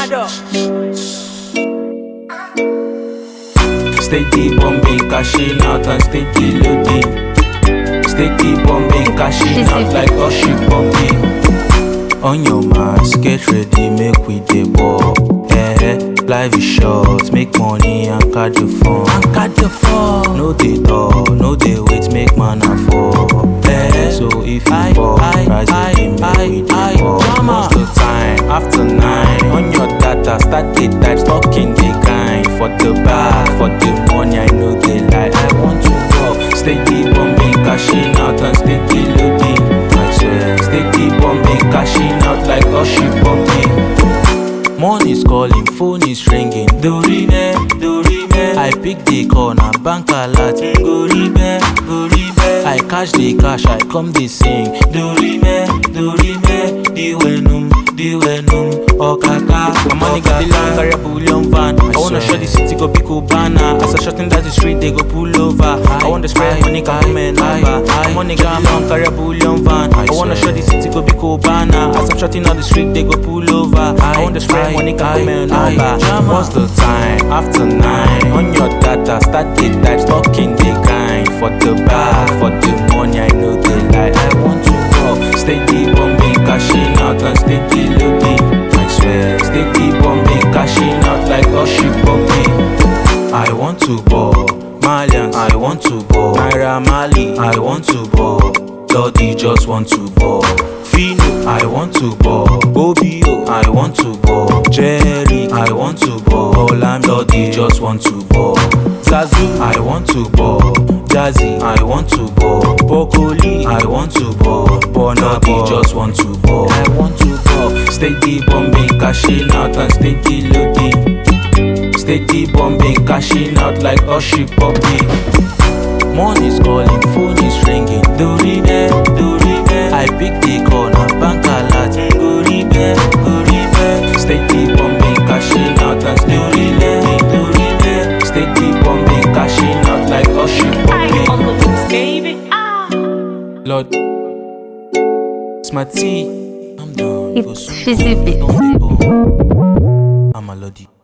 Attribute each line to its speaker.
Speaker 1: Steady bombing, cashing out and steady loading. Steady bombing, cashing out like Oshi bombing. On your mask, get ready, make we dey ball. Life is short, make money and catch the fun. No dey dull, no dey wait, make man afford. So if you fall, rise again, make we dey ball. Most the time, after 9, on your data, start the type, stalking the kind. For the bag, for the money, I know they lie. I want to go, steady bombing, cashing out and steady loading. I swear, steady bombing, cashing out like Oshi bombing. Money's calling, phone is ringing. Dorime, Dorime. I pick the corner, bank alert. Gorime, Gorime. I cash the cash, I come the sing. Dorime, Dorime. Diwenum, Diwenum. Okaka. My money got the long carry a bullion van. I wanna show the city go pick Ubana. As I shot in that the street, they go pull over. I wanna spread money, come in number. My money got the long carry a bullion van. I wanna show the city go pick Ubana. As I'm shotting on the street, they go pull over. I wanna spread money, come in number. What's the time? After 9. On your data, start the type, stalking the kind. For the bag, for the money, I know they lie. I want to go, steady bombing, cashing out and steady loading. I swear, steady bombing, cashing out like Oshi bombing. I want to ball, Malians, I want to ball. Naira Mali, I want to ball. Lodi just want to ball. Fino, I want to ball. Obio, I want to ball. Jerry, I want to ball. Olam Lodi just want to ball. Zazu, I want to ball. Jazzy, I want to ball. Bokoli, I want to ball. Bonabi just want to ball. I want to ball. Steady bombing, cashing out and steady loading. Steady bombing, cashing out like Oshi bombing. Money's calling, phone is ringing. Dorime, Dorime. I pick the corner, bank alert. Gorime, Gorime. Steady bombing, cashing out and steady loading. Dorime, steady bombing, cashing out like Oshi bombing. Lord, it's my tea. I'm done.
Speaker 2: It's Fizzy Bits.
Speaker 1: I'm a Lodi.